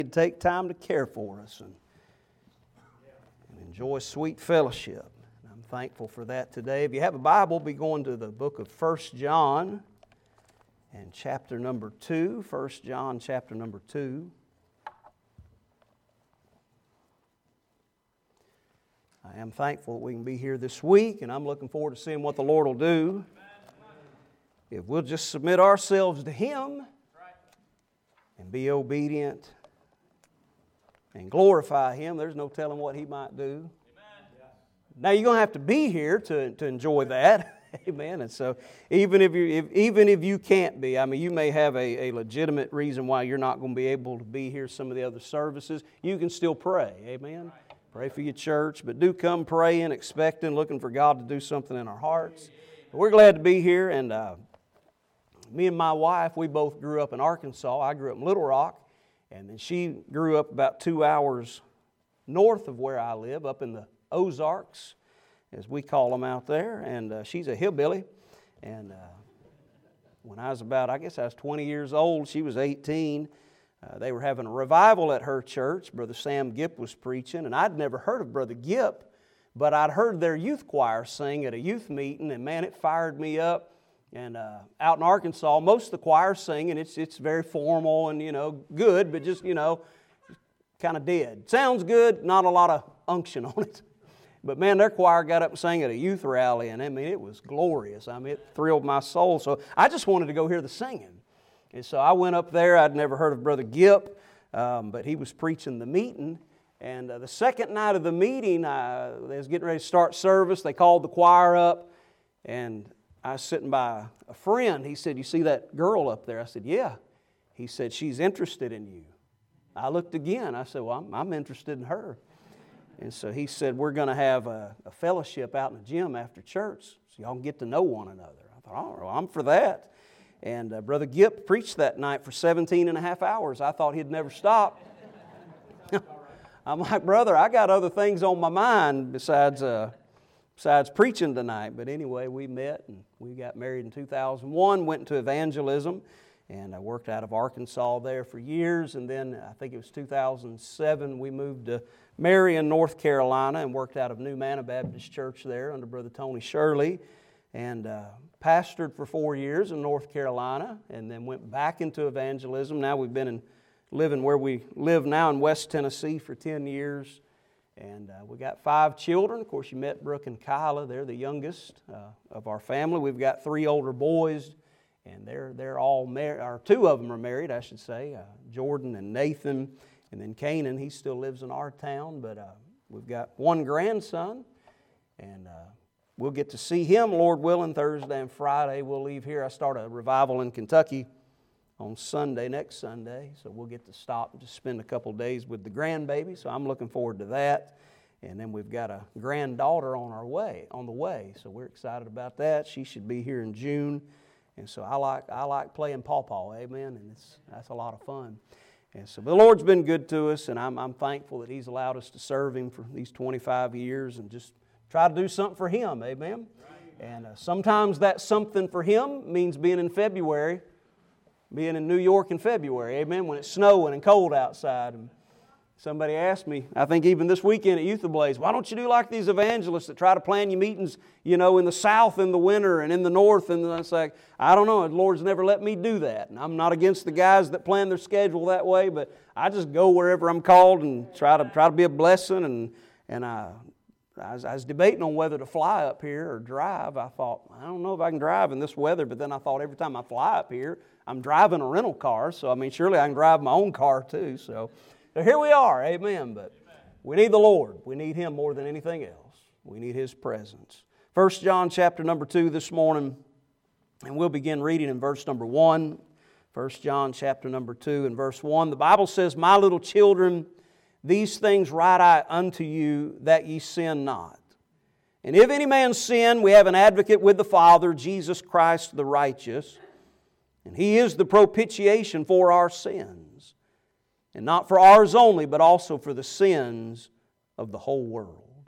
Take time to care for us and enjoy sweet fellowship. And I'm thankful for that today. If you have a Bible, be going to the book of 1 John and chapter number 2. 1 John chapter number 2. I am thankful that we can be here this week, and I'm looking forward to seeing what the Lord will do. If we'll just submit ourselves to Him and be obedient and glorify Him, there's no telling what He might do. Now you're going to have to be here to enjoy that. Amen. And so even if you can't be, I mean, you may have a legitimate reason why you're not going to be able to be here some of the other services, you can still pray. Amen. Pray for your church, but do come praying, expecting, looking for God to do something in our hearts. We're glad to be here, and me and my wife, we both grew up in Arkansas. I grew up in Little Rock, and then she grew up about 2 hours north of where I live, up in the Ozarks, as we call them out there, and she's a hillbilly. And when I was about, I guess I was 20 years old, she was 18. They were having a revival at her church. Brother Sam Gipp was preaching, and I'd never heard of Brother Gipp, but I'd heard their youth choir sing at a youth meeting, and man, it fired me up. And out in Arkansas, most of the choirs sing, and it's very formal and, good, but just, kind of dead. Sounds good, not a lot of unction on it. But man, their choir got up and sang at a youth rally, and I mean, it was glorious. I mean, it thrilled my soul. So I just wanted to go hear the singing. And so I went up there. I'd never heard of Brother Gipp, but he was preaching the meeting. And the second night of the meeting, they was getting ready to start service. They called the choir up, and I was sitting by a friend. He said, "You see that girl up there?" I said, "Yeah." He said, "She's interested in you." I looked again. I said, "Well, I'm interested in her." And so he said, "We're going to have a fellowship out in the gym after church so y'all can get to know one another." I thought, "Oh, well, I'm for that." And Brother Gipp preached that night for 17 and a half hours. I thought he'd never stop. I'm like, "Brother, I got other things on my mind besides preaching tonight." But anyway, we met and we got married in 2001, went into evangelism, and I worked out of Arkansas there for years. And then I think it was 2007, we moved to Marion, North Carolina, and worked out of New Manna Baptist Church there under Brother Tony Shirley, and pastored for 4 years in North Carolina, and then went back into evangelism. Now we've been living where we live now in West Tennessee for 10 years. And we got 5 children. Of course, you met Brooke and Kyla. They're the youngest of our family. We've got 3 older boys, and they're all married, or 2 of them are married, I should say, Jordan and Nathan. And then Canaan, he still lives in our town, but we've got 1 grandson, and we'll get to see him, Lord willing, Thursday and Friday. We'll leave here. I start a revival in Kentucky on Sunday, next Sunday, so we'll get to stop and just spend a couple days with the grandbaby, so I'm looking forward to that. And then we've got a granddaughter on the way, so we're excited about that. She should be here in June, and so I like playing pawpaw, amen, and that's a lot of fun. And so the Lord's been good to us, and I'm thankful that He's allowed us to serve Him for these 25 years and just try to do something for Him, amen. And sometimes that something for Him means being in February. Being in New York in February, amen, when it's snowing and cold outside. And somebody asked me, I think even this weekend at Youth Ablaze, "Why don't you do like these evangelists that try to plan your meetings, in the South in the winter and in the North?" And I was like, I don't know, the Lord's never let me do that. And I'm not against the guys that plan their schedule that way, but I just go wherever I'm called and try to be a blessing. And I was debating on whether to fly up here or drive. I thought, I don't know if I can drive in this weather, but then I thought every time I fly up here, I'm driving a rental car, so surely I can drive my own car too. So here we are, amen. But we need the Lord. We need Him more than anything else. We need His presence. 1 John chapter number 2 this morning, and we'll begin reading in verse number 1. 1 John chapter number 2 and verse 1. The Bible says, "My little children, these things write I unto you, that ye sin not. And if any man sin, we have an advocate with the Father, Jesus Christ the righteous. And He is the propitiation for our sins, and not for ours only, but also for the sins of the whole world."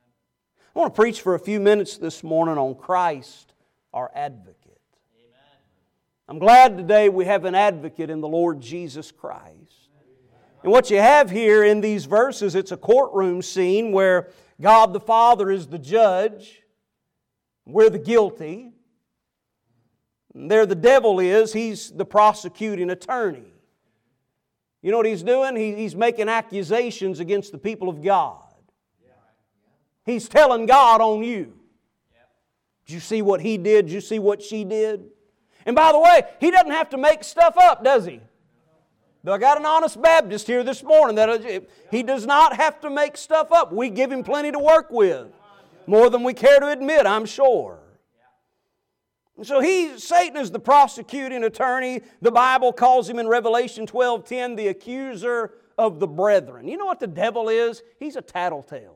I want to preach for a few minutes this morning on Christ, our advocate. I'm glad today we have an advocate in the Lord Jesus Christ. And what you have here in these verses, it's a courtroom scene where God the Father is the judge. We're the guilty. And there the devil is. He's the prosecuting attorney. You know what he's doing? He's making accusations against the people of God. He's telling God on you. Did you see what he did? Did you see what she did? And by the way, he doesn't have to make stuff up, does he? I got an honest Baptist here this morning that he does not have to make stuff up. We give him plenty to work with. More than we care to admit, I'm sure. And so Satan is the prosecuting attorney. The Bible calls him in Revelation 12:10 the accuser of the brethren. You know what the devil is? He's a tattletale.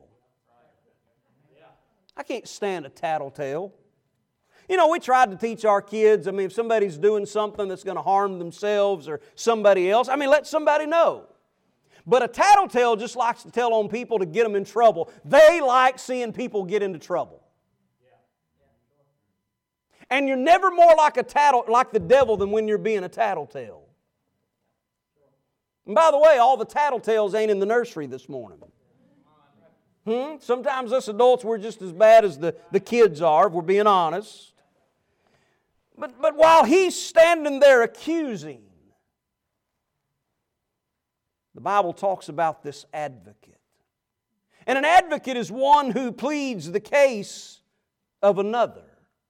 I can't stand a tattletale. You know, we tried to teach our kids, if somebody's doing something that's going to harm themselves or somebody else, let somebody know. But a tattletale just likes to tell on people to get them in trouble. They like seeing people get into trouble. And you're never more like the devil than when you're being a tattletale. And by the way, all the tattletales ain't in the nursery this morning. Sometimes us adults, we're just as bad as the kids are, if we're being honest. But while he's standing there accusing, the Bible talks about this advocate. And an advocate is one who pleads the case of another.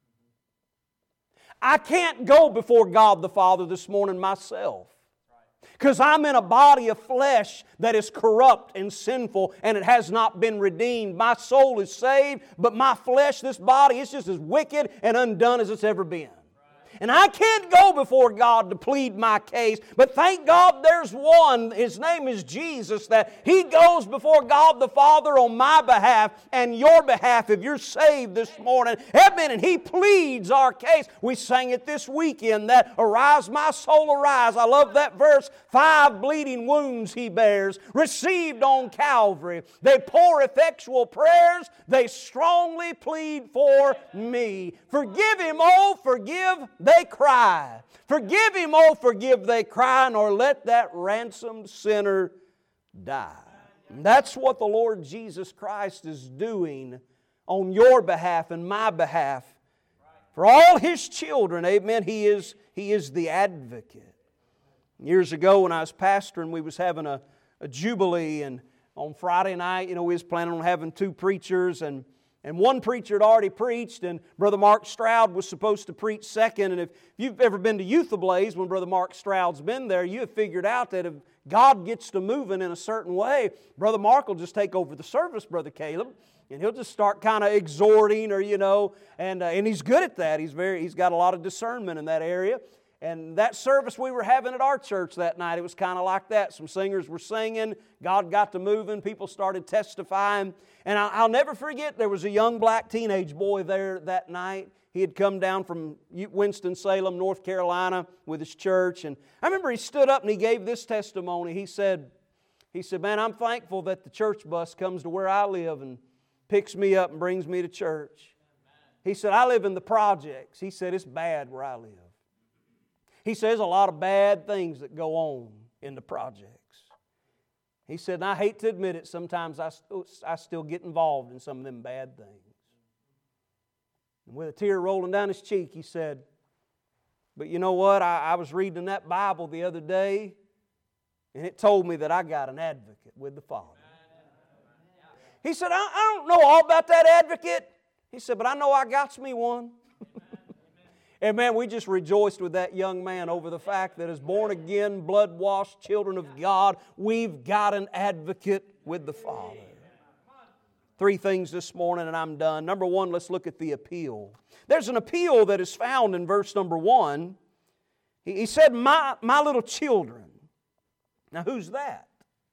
I can't go before God the Father this morning myself, because I'm in a body of flesh that is corrupt and sinful and it has not been redeemed. My soul is saved, but my flesh, this body, it's just as wicked and undone as it's ever been. And I can't go before God to plead my case, but thank God there's one, His name is Jesus, that He goes before God the Father on my behalf and your behalf if you're saved this morning. Amen. And He pleads our case. We sang it this weekend, that arise my soul, arise. I love that verse. 5 bleeding wounds He bears, received on Calvary. They pour effectual prayers. They strongly plead for me. Forgive him, oh, forgive, they cry. Forgive him, oh, forgive, they cry, nor let that ransomed sinner die. And that's what the Lord Jesus Christ is doing on your behalf and my behalf. For all His children, amen, He is the advocate. Years ago when I was pastoring, we was having a jubilee, and on Friday night, we was planning on having 2 preachers, and one preacher had already preached, and Brother Mark Stroud was supposed to preach second. And if you've ever been to Youth Ablaze, when Brother Mark Stroud's been there, you have figured out that if God gets to moving in a certain way, Brother Mark will just take over the service, Brother Caleb, and he'll just start kind of exhorting, or and he's good at that. He's got a lot of discernment in that area. And that service we were having at our church that night, it was kind of like that. Some singers were singing, God got to moving, people started testifying. And I'll never forget, there was a young black teenage boy there that night. He had come down from Winston-Salem, North Carolina with his church. And I remember he stood up and he gave this testimony. He said, man, I'm thankful that the church bus comes to where I live and picks me up and brings me to church. He said, I live in the projects. He said, it's bad where I live. He says a lot of bad things that go on in the projects. He said, and I hate to admit it, sometimes I still get involved in some of them bad things. And with a tear rolling down his cheek, he said, but you know what? I was reading that Bible the other day, and it told me that I got an advocate with the Father. He said, I don't know all about that advocate. He said, but I know I got me one. And man, we just rejoiced with that young man over the fact that as born-again, blood-washed children of God, we've got an advocate with the Father. 3 things this morning and I'm done. Number 1, let's look at the appeal. There's an appeal that is found in verse number 1. He said, my little children. Now who's that?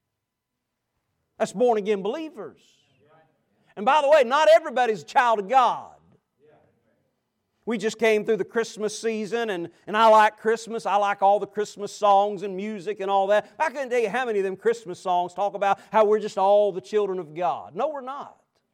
That's born-again believers. And by the way, not everybody's a child of God. We just came through the Christmas season, and I like Christmas. I like all the Christmas songs and music and all that. I couldn't tell you how many of them Christmas songs talk about how we're just all the children of God. No, we're not.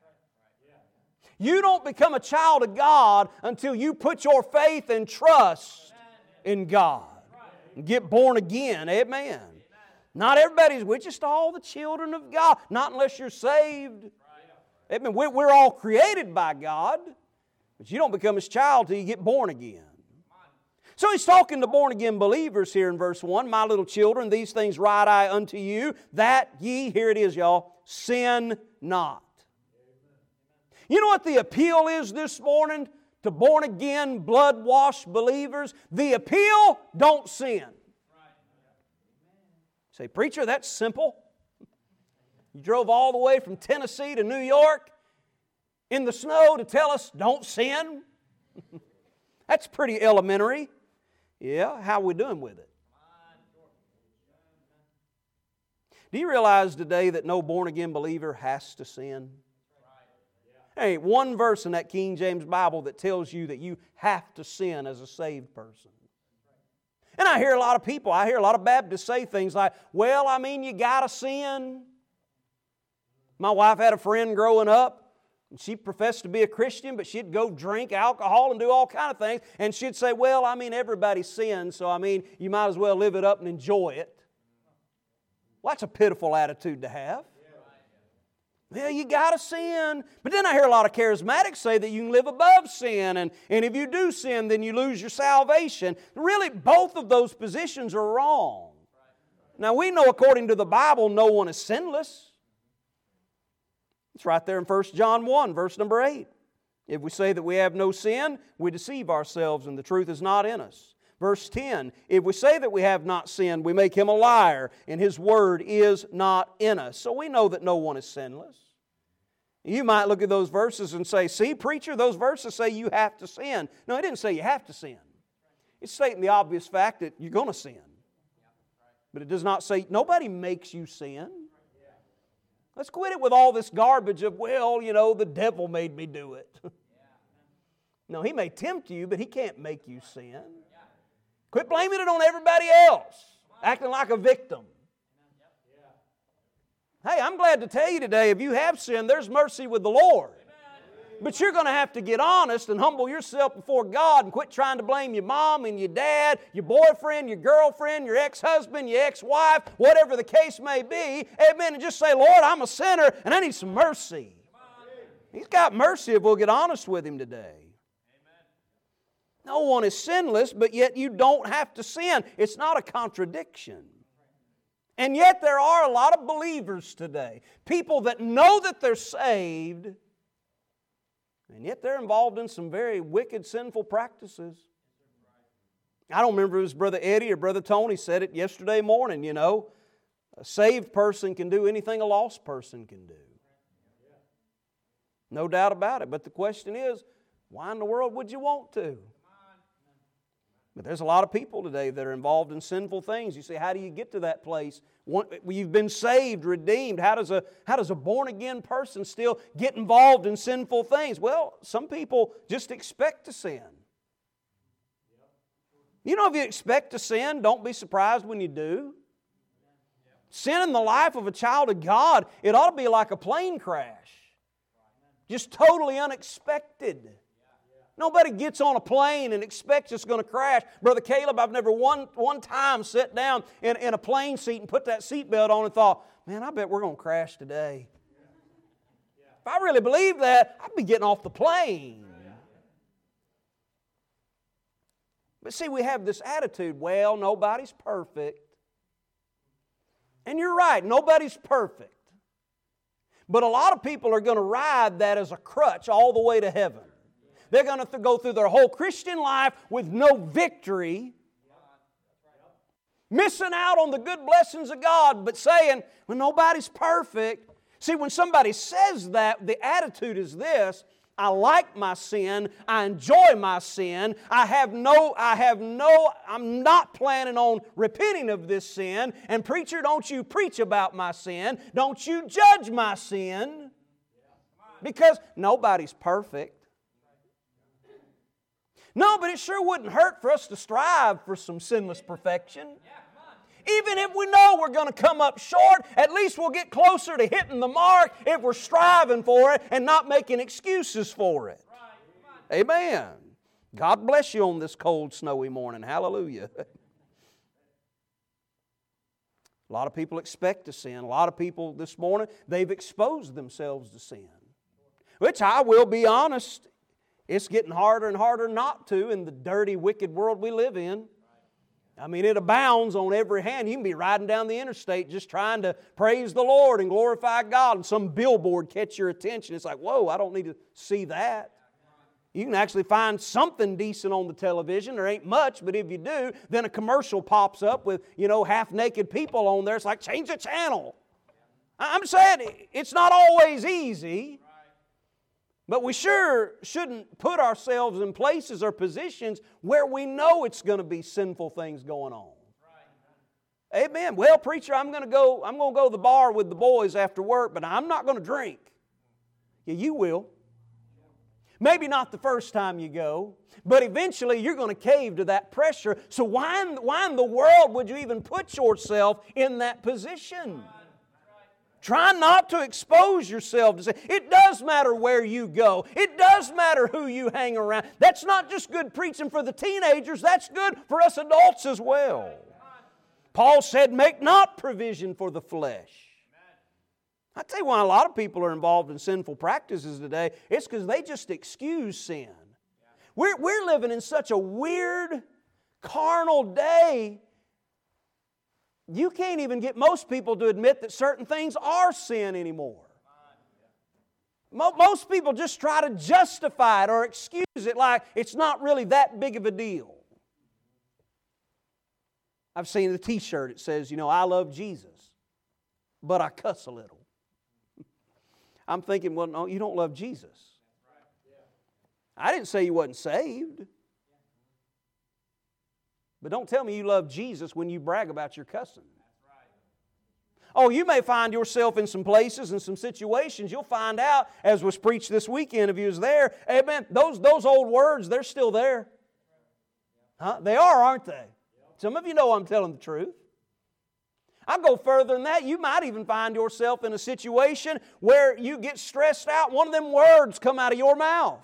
You don't become a child of God until you put your faith and trust in God and get born again. Amen. Not everybody's, we're just all the children of God. Not unless you're saved. I mean, we're all created by God, but you don't become His child till you get born again. So He's talking to born-again believers here in verse 1. My little children, these things write I unto you, that ye, here it is y'all, sin not. You know what the appeal is this morning to born-again, blood-washed believers? The appeal, don't sin. Say, preacher, that's simple. You drove all the way from Tennessee to New York in the snow to tell us don't sin? That's pretty elementary. Yeah, how are we doing with it? Do you realize today that no born-again believer has to sin? There ain't one verse in that King James Bible that tells you that you have to sin as a saved person. And I hear a lot of people, I hear a lot of Baptists say things like, well, I mean, you got to sin. My wife had a friend growing up. And she professed to be a Christian, but she'd go drink alcohol and do all kind of things. And she'd say, well, I mean, everybody sins, so I mean, you might as well live it up and enjoy it. Well, that's a pitiful attitude to have. Well, you got to sin. But then I hear a lot of charismatics say that you can live above sin, and if you do sin, then you lose your salvation. Really, both of those positions are wrong. Now, we know according to the Bible, no one is sinless. It's right there in 1 John 1, verse number 8. If we say that we have no sin, we deceive ourselves and the truth is not in us. Verse 10, if we say that we have not sinned, we make Him a liar and His word is not in us. So we know that no one is sinless. You might look at those verses and say, see, preacher, those verses say you have to sin. No, it didn't say you have to sin. It's stating the obvious fact that you're going to sin. But it does not say, nobody makes you sin. Let's quit it with all this garbage of, well, you know, the devil made me do it. No, he may tempt you, but he can't make you sin. Quit blaming it on everybody else, acting like a victim. Hey, I'm glad to tell you today, if you have sinned, there's mercy with the Lord. But you're going to have to get honest and humble yourself before God and quit trying to blame your mom and your dad, your boyfriend, your girlfriend, your ex-husband, your ex-wife, whatever the case may be. Amen. And just say, Lord, I'm a sinner and I need some mercy. He's got mercy if we'll get honest with Him today. No one is sinless, but yet you don't have to sin. It's not a contradiction. And yet there are a lot of believers today, people that know that they're saved, and yet they're involved in some very wicked, sinful practices. I don't remember if it was Brother Eddie or Brother Tony said it yesterday morning, you know. A saved person can do anything a lost person can do. No doubt about it. But the question is, why in the world would you want to? But there's a lot of people today that are involved in sinful things. You say, how do you get to that place? You've been saved, redeemed. How does a born-again person still get involved in sinful things? Well, some people just expect to sin. You know, if you expect to sin, don't be surprised when you do. Sin in the life of a child of God, it ought to be like a plane crash. Just totally unexpected. Nobody gets on a plane and expects it's going to crash. Brother Caleb, I've never one time sat down in a plane seat and put that seatbelt on and thought, man, I bet we're going to crash today. If I really believed that, I'd be getting off the plane. But see, we have this attitude, well, nobody's perfect. And you're right, nobody's perfect. But a lot of people are going to ride that as a crutch all the way to heaven. They're going to go through their whole Christian life with no victory, missing out on the good blessings of God, but saying, well, nobody's perfect. See, when somebody says that, the attitude is this: I like my sin, I enjoy my sin, I'm not planning on repenting of this sin, and preacher, don't you preach about my sin, don't you judge my sin, because nobody's perfect. No, but it sure wouldn't hurt for us to strive for some sinless perfection. Even if we know we're going to come up short, at least we'll get closer to hitting the mark if we're striving for it and not making excuses for it. Amen. God bless you on this cold, snowy morning. Hallelujah. A lot of people expect to sin. A lot of people this morning, they've exposed themselves to sin. Which I will be honest, it's getting harder and harder not to in the dirty, wicked world we live in. I mean, it abounds on every hand. You can be riding down the interstate just trying to praise the Lord and glorify God, and some billboard catch your attention. It's like, whoa, I don't need to see that. You can actually find something decent on the television. There ain't much, but if you do, then a commercial pops up with, half-naked people on there. It's like, change the channel. I'm saying it's not always easy, but we sure shouldn't put ourselves in places or positions where we know it's going to be sinful things going on. Amen. Well, preacher, I'm going to go to the bar with the boys after work, but I'm not going to drink. Yeah, you will. Maybe not the first time you go, but eventually you're going to cave to that pressure. So why in the world would you even put yourself in that position? Try not to expose yourself to sin. It does matter where you go. It does matter who you hang around. That's not just good preaching for the teenagers. That's good for us adults as well. Paul said, make not provision for the flesh. I tell you why a lot of people are involved in sinful practices today. It's because they just excuse sin. We're living in such a weird, carnal day. You can't even get most people to admit that certain things are sin anymore. Most people just try to justify it or excuse it like it's not really that big of a deal. I've seen the t-shirt. It says, I love Jesus, but I cuss a little. I'm thinking, well, no, you don't love Jesus. I didn't say you wasn't saved. But don't tell me you love Jesus when you brag about your cussing. Oh, you may find yourself in some places and some situations. You'll find out, as was preached this weekend if you was there, amen, those old words, they're still there. Huh? They are, aren't they? Some of you know I'm telling the truth. I'll go further than that. You might even find yourself in a situation where you get stressed out. One of them words come out of your mouth.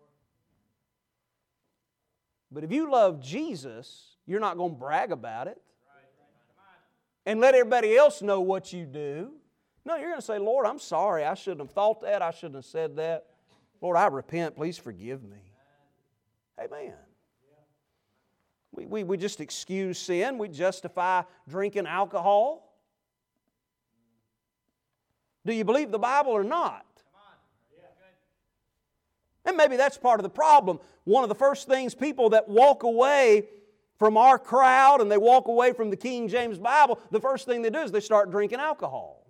But if you love Jesus, you're not going to brag about it and let everybody else know what you do. No, you're going to say, Lord, I'm sorry. I shouldn't have thought that. I shouldn't have said that. Lord, I repent. Please forgive me. Amen. We just excuse sin. We justify drinking alcohol. Do you believe the Bible or not? And maybe that's part of the problem. One of the first things people that walk away from our crowd and they walk away from the King James Bible, the first thing they do is they start drinking alcohol.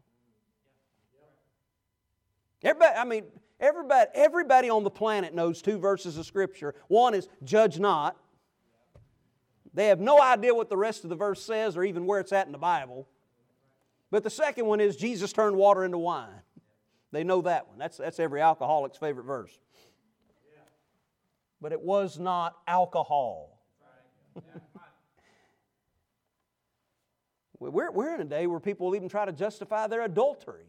Everybody on the planet knows two verses of Scripture. One is, judge not. They have no idea what the rest of the verse says or even where it's at in the Bible. But the second one is, Jesus turned water into wine. They know that one. That's every alcoholic's favorite verse. But it was not alcohol. We're in a day where people will even try to justify their adultery.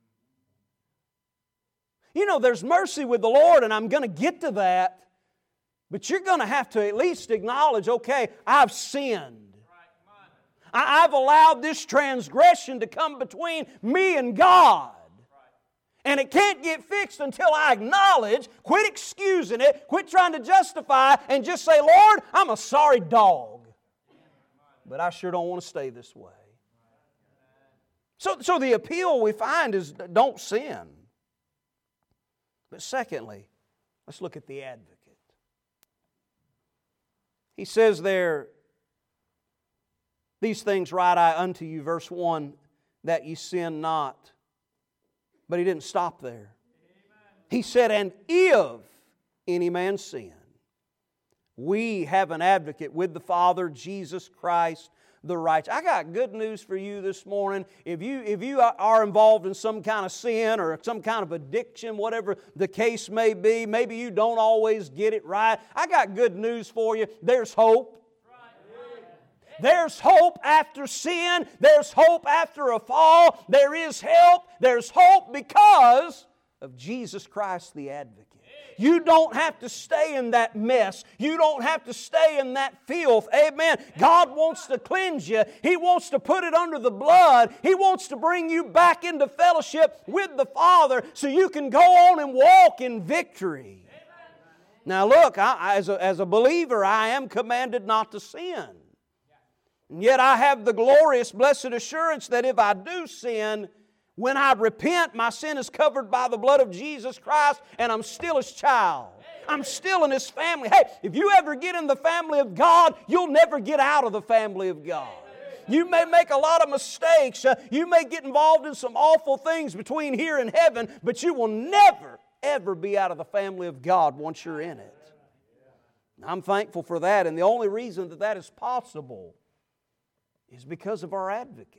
There's mercy with the Lord, and I'm going to get to that. But you're going to have to at least acknowledge, okay, I've sinned. I've allowed this transgression to come between me and God. And it can't get fixed until I acknowledge, quit excusing it, quit trying to justify, and just say, Lord, I'm a sorry dog. But I sure don't want to stay this way. So the appeal we find is don't sin. But secondly, let's look at the advocate. He says there, these things write I unto you, verse 1, that ye sin not. But he didn't stop there. He said, and if any man sin, we have an advocate with the Father, Jesus Christ the righteous. I got good news for you this morning. If you are involved in some kind of sin or some kind of addiction, whatever the case may be, maybe you don't always get it right, I got good news for you. There's hope. There's hope after sin. There's hope after a fall. There is help. There's hope because of Jesus Christ the advocate. You don't have to stay in that mess. You don't have to stay in that filth. Amen. God wants to cleanse you. He wants to put it under the blood. He wants to bring you back into fellowship with the Father so you can go on and walk in victory. Now look, as a believer, I am commanded not to sin. And yet I have the glorious, blessed assurance that if I do sin, when I repent, my sin is covered by the blood of Jesus Christ, and I'm still His child. I'm still in His family. Hey, if you ever get in the family of God, you'll never get out of the family of God. You may make a lot of mistakes. You may get involved in some awful things between here and heaven, but you will never, ever be out of the family of God once you're in it. I'm thankful for that, and the only reason that that is possible is because of our advocate.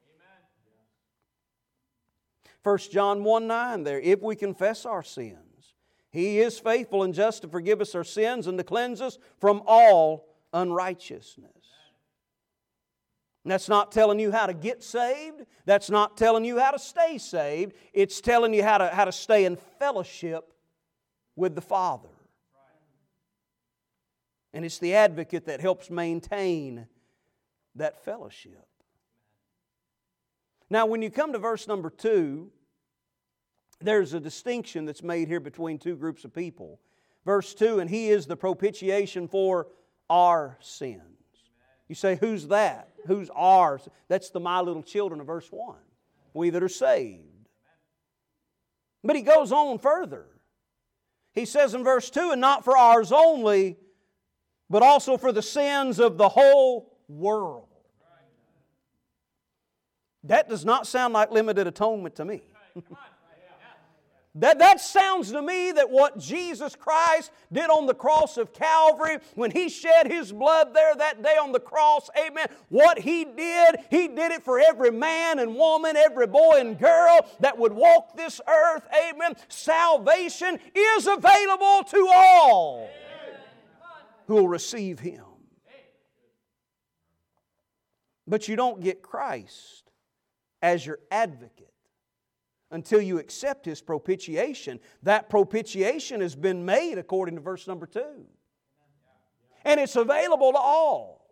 1 John 1:9 there, if we confess our sins, He is faithful and just to forgive us our sins and to cleanse us from all unrighteousness. And that's not telling you how to get saved. That's not telling you how to stay saved. It's telling you how to stay in fellowship with the Father. And it's the advocate that helps maintain that fellowship. Now, when you come to verse number 2, there's a distinction that's made here between two groups of people. Verse 2, and He is the propitiation for our sins. You say, who's that? Who's ours? That's the my little children of verse 1. We that are saved. But He goes on further. He says in verse 2, and not for ours only, but also for the sins of the whole world. That does not sound like limited atonement to me. That sounds to me that what Jesus Christ did on the cross of Calvary, when He shed His blood there that day on the cross, amen, what He did it for every man and woman, every boy and girl that would walk this earth, amen. Salvation is available to all who will receive Him. But you don't get Christ as your advocate until you accept His propitiation. That propitiation has been made according to verse number 2. And it's available to all.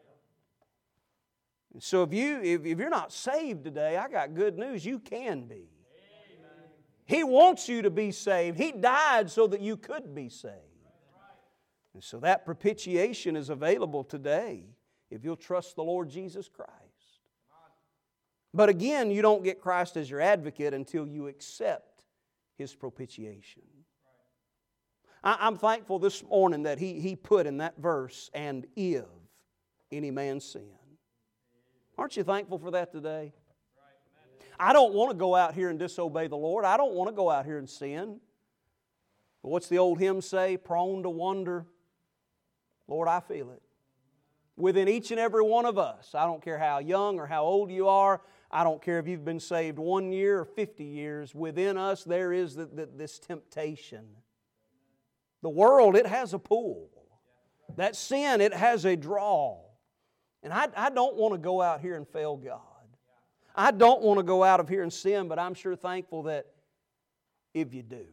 So if you're not saved today, I got good news. You can be. He wants you to be saved. He died so that you could be saved. And so that propitiation is available today if you'll trust the Lord Jesus Christ. But again, you don't get Christ as your advocate until you accept His propitiation. I'm thankful this morning that He put in that verse, and if any man sin. Aren't you thankful for that today? I don't want to go out here and disobey the Lord. I don't want to go out here and sin. But what's the old hymn say? Prone to wander. Lord, I feel it. Within each and every one of us. I don't care how young or how old you are. I don't care if you've been saved 1 year or 50 years. Within us there is this temptation. The world, it has a pull. That sin, it has a draw. And I don't want to go out here and fail God. I don't want to go out of here and sin, but I'm sure thankful that if I do,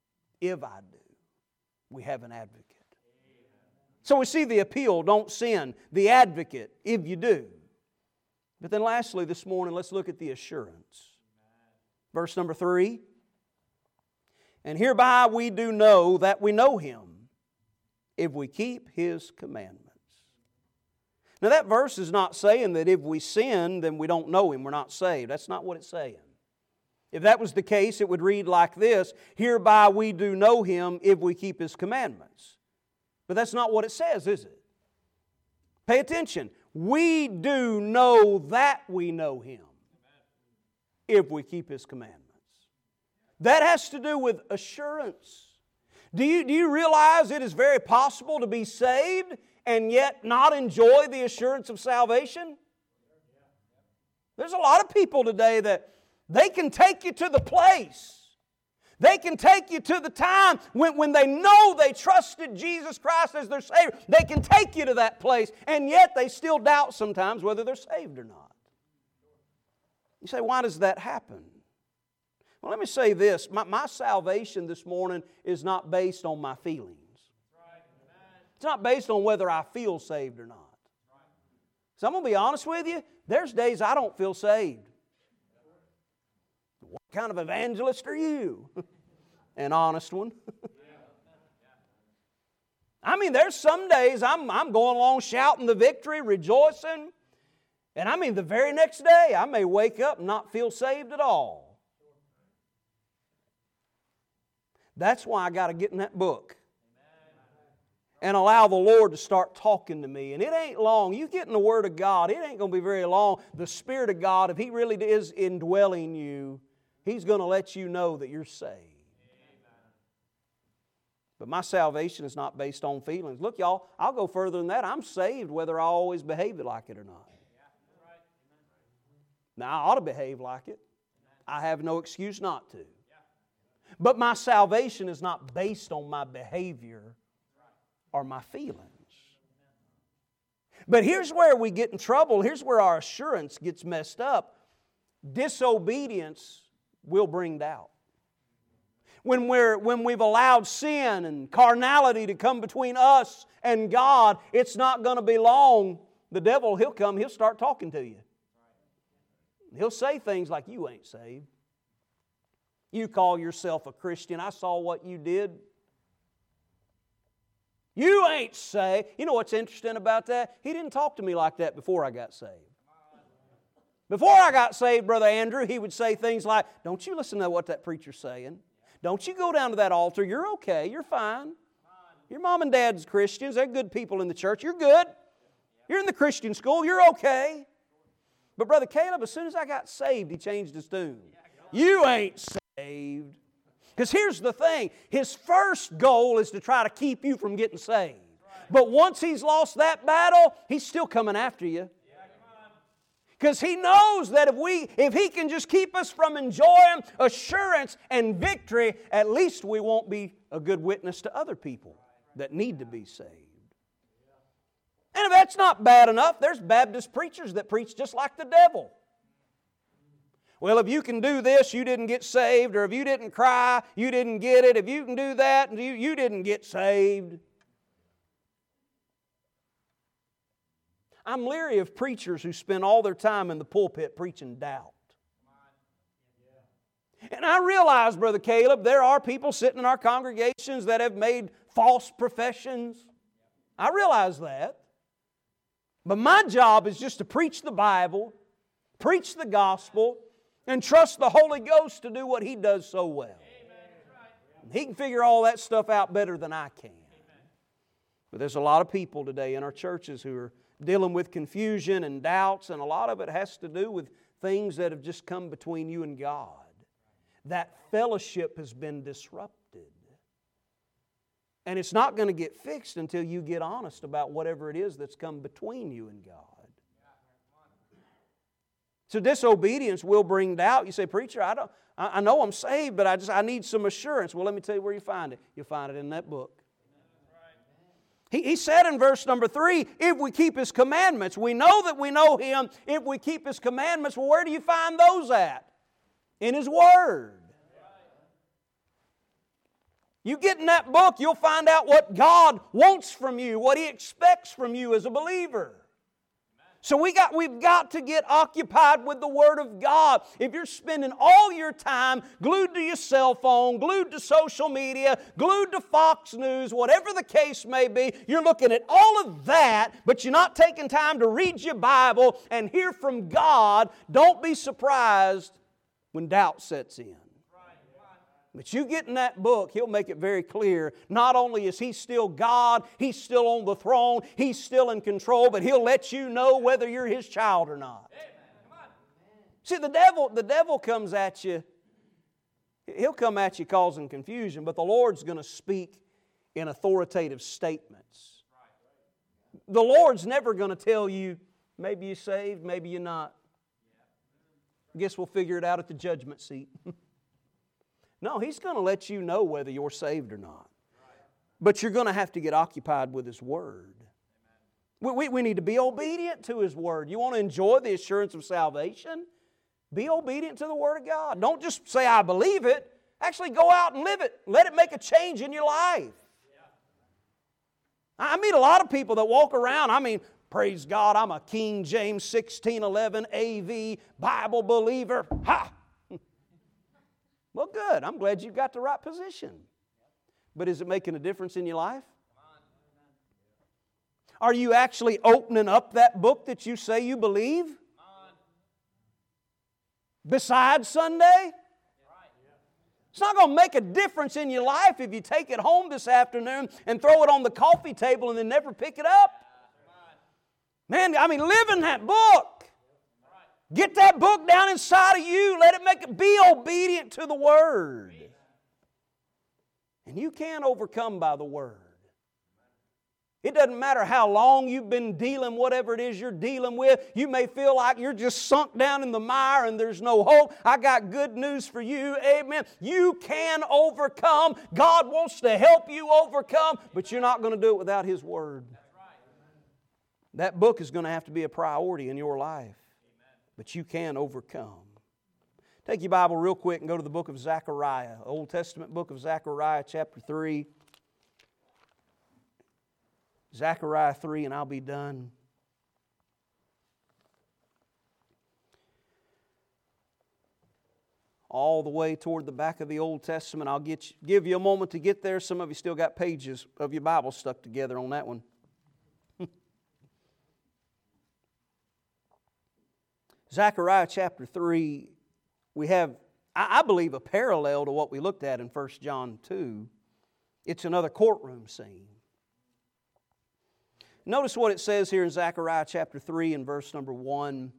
we have an advocate. So we see the appeal, don't sin. The advocate, if you do. But then lastly this morning, let's look at the assurance. Verse number 3. And hereby we do know that we know Him, if we keep His commandments. Now that verse is not saying that if we sin, then we don't know Him, we're not saved. That's not what it's saying. If that was the case, it would read like this: hereby we do know Him if we keep His commandments. But that's not what it says, is it? Pay attention. We do know that we know Him if we keep His commandments. That has to do with assurance. Do you realize it is very possible to be saved and yet not enjoy the assurance of salvation? There's a lot of people today that they can take you to the place. They can take you to the time when they know they trusted Jesus Christ as their Savior. They can take you to that place, and yet they still doubt sometimes whether they're saved or not. You say, why does that happen? Well, let me say this. My salvation this morning is not based on my feelings. It's not based on whether I feel saved or not. So I'm going to be honest with you. There's days I don't feel saved. What kind of evangelist are you? An honest one. I mean, there's some days I'm going along shouting the victory, rejoicing. And I mean, the very next day I may wake up and not feel saved at all. That's why I got to get in that book and allow the Lord to start talking to me. And it ain't long. You get in the Word of God, it ain't going to be very long. The Spirit of God, if He really is indwelling you, He's going to let you know that you're saved. But my salvation is not based on feelings. Look, y'all, I'll go further than that. I'm saved whether I always behave like it or not. Now, I ought to behave like it. I have no excuse not to. But my salvation is not based on my behavior or my feelings. But here's where we get in trouble. Here's where our assurance gets messed up. Disobedience will bring doubt. When we've allowed sin and carnality to come between us and God, it's not going to be long. The devil, he'll come, he'll start talking to you. He'll say things like, you ain't saved. You call yourself a Christian. I saw what you did. You ain't saved. You know what's interesting about that? He didn't talk to me like that before I got saved. Before I got saved, Brother Andrew, he would say things like, don't you listen to what that preacher's saying. Don't you go down to that altar. You're okay. You're fine. Your mom and dad's Christians. They're good people in the church. You're good. You're in the Christian school. You're okay. But Brother Caleb, as soon as I got saved, he changed his tune. You ain't saved. Because here's the thing. His first goal is to try to keep you from getting saved. But once he's lost that battle, he's still coming after you. Because he knows that if he can just keep us from enjoying assurance and victory, at least we won't be a good witness to other people that need to be saved. And if that's not bad enough, there's Baptist preachers that preach just like the devil. Well, if you can do this, you didn't get saved. Or if you didn't cry, you didn't get it. If you can do that, you didn't get saved. I'm leery of preachers who spend all their time in the pulpit preaching doubt. And I realize, Brother Caleb, there are people sitting in our congregations that have made false professions. I realize that. But my job is just to preach the Bible, preach the gospel, and trust the Holy Ghost to do what He does so well. He can figure all that stuff out better than I can. But there's a lot of people today in our churches who are dealing with confusion and doubts, and a lot of it has to do with things that have just come between you and God. That fellowship has been disrupted. And it's not going to get fixed until you get honest about whatever it is that's come between you and God. So disobedience will bring doubt. You say, preacher, I know I'm saved, but I need some assurance. Well, let me tell you where you find it. You'll find it in that book. He said in verse number 3, if we keep His commandments, we know that we know Him if we keep His commandments. Well, where do you find those at? In His Word. You get in that book, you'll find out what God wants from you, what He expects from you as a believer. So we've got to get occupied with the Word of God. If you're spending all your time glued to your cell phone, glued to social media, glued to Fox News, whatever the case may be, you're looking at all of that, but you're not taking time to read your Bible and hear from God, don't be surprised when doubt sets in. But you get in that book, He'll make it very clear. Not only is He still God, He's still on the throne, He's still in control, but He'll let you know whether you're His child or not. See, the devil comes at you. He'll come at you causing confusion, but the Lord's going to speak in authoritative statements. The Lord's never going to tell you, maybe you're saved, maybe you're not. I guess we'll figure it out at the judgment seat. No, He's going to let you know whether you're saved or not. But you're going to have to get occupied with His Word. We need to be obedient to His Word. You want to enjoy the assurance of salvation? Be obedient to the Word of God. Don't just say, I believe it. Actually go out and live it. Let it make a change in your life. I meet a lot of people that walk around, praise God, I'm a King James 1611 AV Bible believer. Ha! Well, good. I'm glad you've got the right position. But is it making a difference in your life? Are you actually opening up that book that you say you believe? Besides Sunday? It's not going to make a difference in your life if you take it home this afternoon and throw it on the coffee table and then never pick it up. Man, live in that book. Get that book down inside of you. Let it be obedient to the Word. And you can overcome by the Word. It doesn't matter how long you've been dealing, whatever it is you're dealing with. You may feel like you're just sunk down in the mire and there's no hope. I got good news for you. Amen. You can overcome. God wants to help you overcome, but you're not going to do it without His Word. That book is going to have to be a priority in your life, but you can overcome. Take your Bible real quick and go to the book of Zechariah, Old Testament book of Zechariah, chapter 3. Zechariah 3, and I'll be done. All the way toward the back of the Old Testament. I'll give you a moment to get there. Some of you still got pages of your Bible stuck together on that one. Zechariah chapter 3, we have, I believe, a parallel to what we looked at in 1 John 2. It's another courtroom scene. Notice what it says here in Zechariah chapter 3 and verse number 1.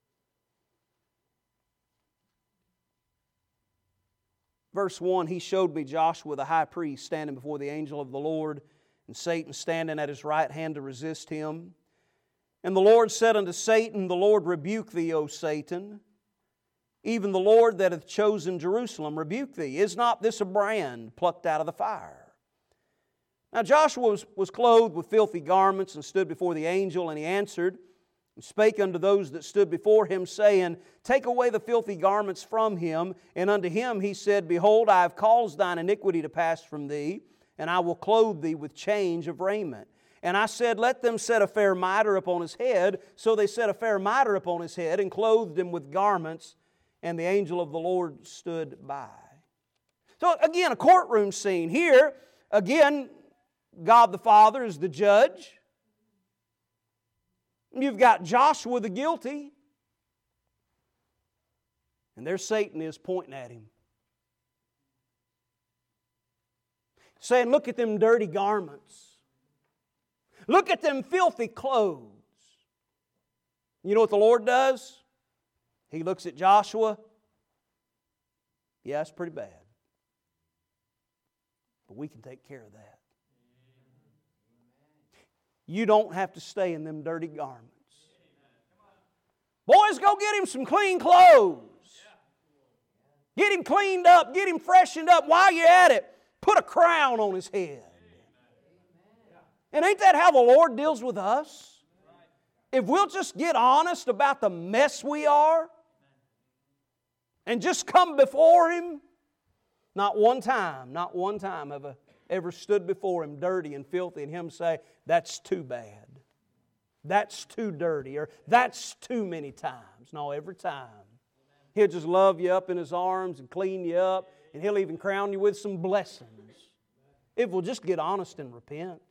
Verse 1, He showed me Joshua the high priest standing before the angel of the Lord, and Satan standing at his right hand to resist him. And the Lord said unto Satan, The Lord rebuke thee, O Satan. Even the Lord that hath chosen Jerusalem rebuke thee. Is not this a brand plucked out of the fire? Now Joshua was clothed with filthy garments and stood before the angel, and he answered and spake unto those that stood before him, saying, Take away the filthy garments from him. And unto him he said, Behold, I have caused thine iniquity to pass from thee, and I will clothe thee with change of raiment. And I said, Let them set a fair mitre upon his head. So they set a fair mitre upon his head, and clothed him with garments, and the angel of the Lord stood by. So again, a courtroom scene. Here, again, God the Father is the judge. You've got Joshua the guilty. And there Satan is pointing at him, saying, Look at them dirty garments. Look at them filthy clothes. You know what the Lord does? He looks at Joshua. Yeah, it's pretty bad. But we can take care of that. You don't have to stay in them dirty garments. Boys, go get him some clean clothes. Get him cleaned up. Get him freshened up. While you're at it, put a crown on his head. And ain't that how the Lord deals with us? If we'll just get honest about the mess we are and just come before Him, not one time have I ever stood before Him dirty and filthy and Him say, That's too bad. That's too dirty, or that's too many times. No, every time. He'll just love you up in His arms and clean you up, and He'll even crown you with some blessings. If we'll just get honest and repent.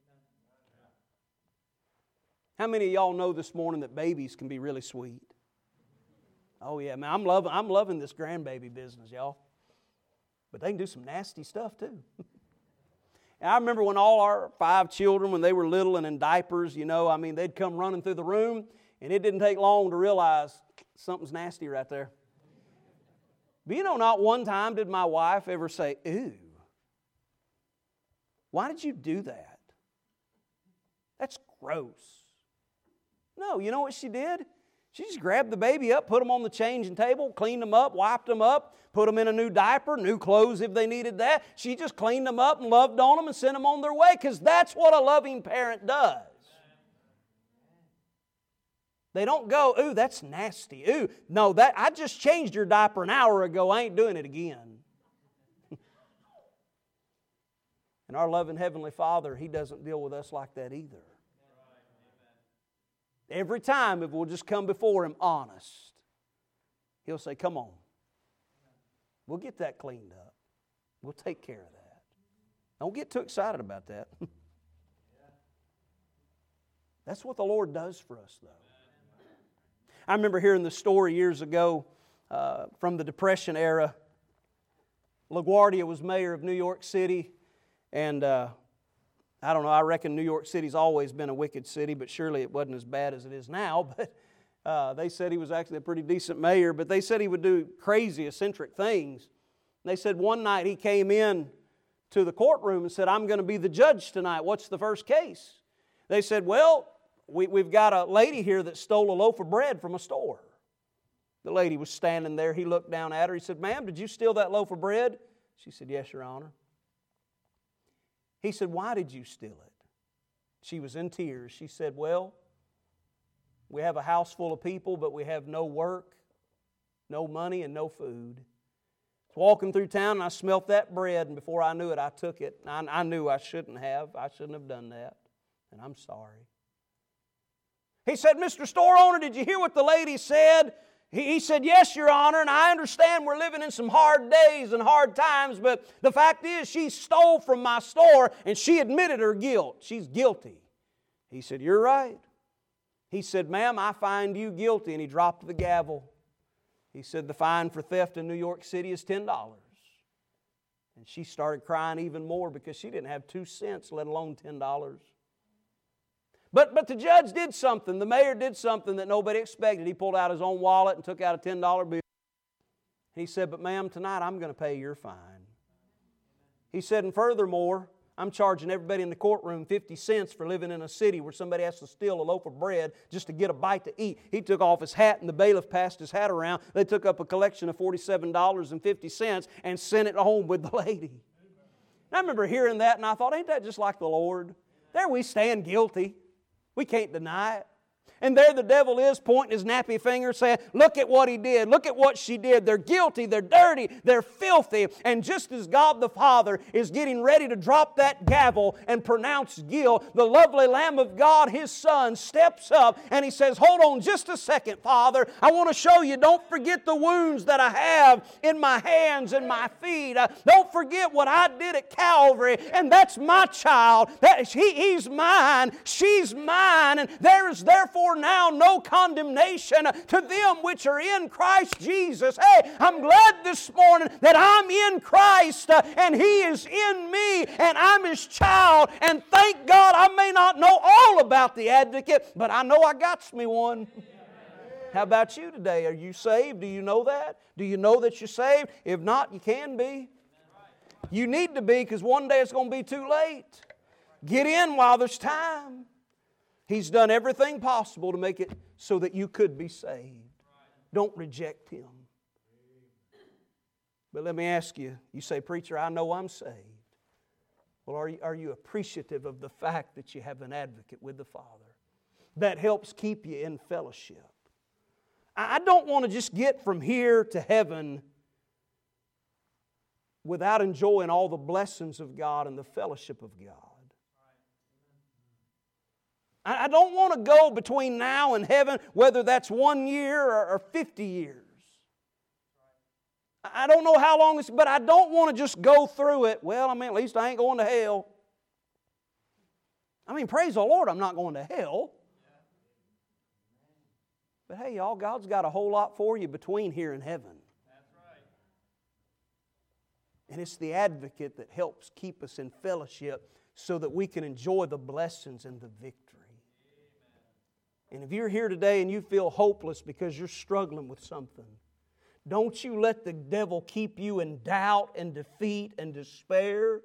How many of y'all know this morning that babies can be really sweet? Oh yeah, man, I'm loving this grandbaby business, y'all. But they can do some nasty stuff too. And I remember when all our 5 children, when they were little and in diapers, they'd come running through the room, and it didn't take long to realize something's nasty right there. But not one time did my wife ever say, Ew, why did you do that? That's gross. No, you know what she did? She just grabbed the baby up, put them on the changing table, cleaned them up, wiped them up, put them in a new diaper, new clothes if they needed that. She just cleaned them up and loved on them and sent them on their way, because that's what a loving parent does. They don't go, ooh, that's nasty. Ooh, no, I just changed your diaper an hour ago. I ain't doing it again. And our loving Heavenly Father, He doesn't deal with us like that either. Every time, if we'll just come before Him honest, He'll say, come on. We'll get that cleaned up. We'll take care of that. Don't get too excited about that. That's what the Lord does for us, though. I remember hearing the story years ago from the Depression era. LaGuardia was mayor of New York City, and I don't know, I reckon New York City's always been a wicked city, but surely it wasn't as bad as it is now. But they said he was actually a pretty decent mayor, but they said he would do crazy, eccentric things. And they said one night he came in to the courtroom and said, I'm going to be the judge tonight. What's the first case? They said, well, we've got a lady here that stole a loaf of bread from a store. The lady was standing there. He looked down at her. He said, ma'am, did you steal that loaf of bread? She said, yes, Your Honor. He said, why did you steal it? She was in tears. She said, well, we have a house full of people, but we have no work, no money, and no food. I was walking through town, and I smelt that bread, and before I knew it, I took it. I knew I shouldn't have. I shouldn't have done that, and I'm sorry. He said, Mr. Store Owner, did you hear what the lady said? He said, yes, Your Honor, and I understand we're living in some hard days and hard times, but the fact is she stole from my store and she admitted her guilt. She's guilty. He said, you're right. He said, ma'am, I find you guilty, and he dropped the gavel. He said, the fine for theft in New York City is $10. And she started crying even more because she didn't have 2 cents, let alone $10. But the judge did something. The mayor did something that nobody expected. He pulled out his own wallet and took out a $10 bill. He said, but ma'am, tonight I'm going to pay your fine. He said, and furthermore, I'm charging everybody in the courtroom 50 cents for living in a city where somebody has to steal a loaf of bread just to get a bite to eat. He took off his hat, and the bailiff passed his hat around. They took up a collection of $47.50 and sent it home with the lady. And I remember hearing that, and I thought, ain't that just like the Lord? There we stand guilty. We can't deny it. And there the devil is pointing his nappy finger saying, look at what he did. Look at what she did. They're guilty. They're dirty. They're filthy. And just as God the Father is getting ready to drop that gavel and pronounce guilt, the lovely Lamb of God, His Son, steps up and He says, hold on just a second, Father. I want to show you, don't forget the wounds that I have in my hands and my feet. Don't forget what I did at Calvary. And that's my child. He's mine. She's mine. And there is therefore now no condemnation to them which are in Christ Jesus. Hey, I'm glad this morning that I'm in Christ and He is in me and I'm His child. And thank God I may not know all about the advocate, but I know I got me one. How about you today? Are you saved? Do you know that? Do you know that you're saved? If not, you can be. You need to be, because one day it's going to be too late. Get in while there's time. He's done everything possible to make it so that you could be saved. Don't reject Him. But let me ask you, you say, preacher, I know I'm saved. Well, are you appreciative of the fact that you have an advocate with the Father that helps keep you in fellowship? I don't want to just get from here to heaven without enjoying all the blessings of God and the fellowship of God. I don't want to go between now and heaven, whether that's 1 year or 50 years. I don't know how long it's, but I don't want to just go through it. Well, at least I ain't going to hell. Praise the Lord, I'm not going to hell. But hey, y'all, God's got a whole lot for you between here and heaven. And it's the advocate that helps keep us in fellowship so that we can enjoy the blessings and the victory. And if you're here today and you feel hopeless because you're struggling with something, don't you let the devil keep you in doubt and defeat and despair.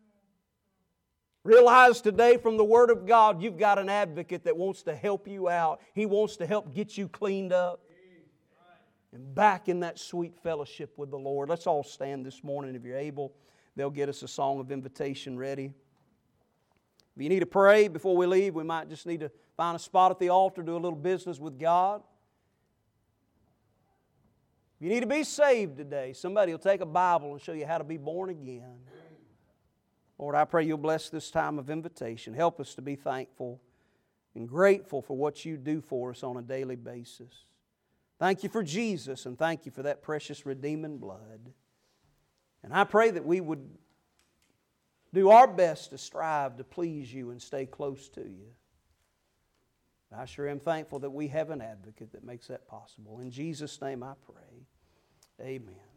Realize today from the Word of God, you've got an advocate that wants to help you out. He wants to help get you cleaned up and back in that sweet fellowship with the Lord. Let's all stand this morning if you're able. They'll get us a song of invitation ready. If you need to pray before we leave, we might just need to find a spot at the altar, do a little business with God. If you need to be saved today, somebody will take a Bible and show you how to be born again. Lord, I pray You'll bless this time of invitation. Help us to be thankful and grateful for what You do for us on a daily basis. Thank You for Jesus, and thank You for that precious redeeming blood. And I pray that we would do our best to strive to please You and stay close to You. I sure am thankful that we have an advocate that makes that possible. In Jesus' name I pray. Amen.